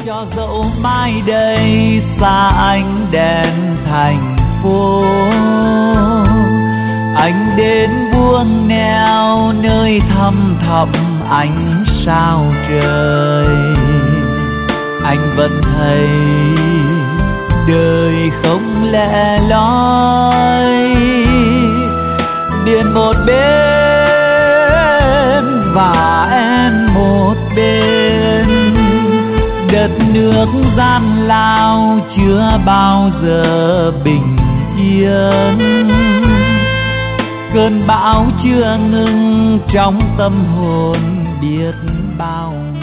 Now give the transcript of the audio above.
cho dẫu mai đây xa ánh đèn thành phố, anh đến buông neo nơi thăm thẳm ánh sao trời. Anh vẫn thấy đời không lẻ loi, Điền một bên và em một bên. Đất nước gian lao chưa bao giờ bình yên, cơn bão chưa ngừng trong tâm hồn biết bao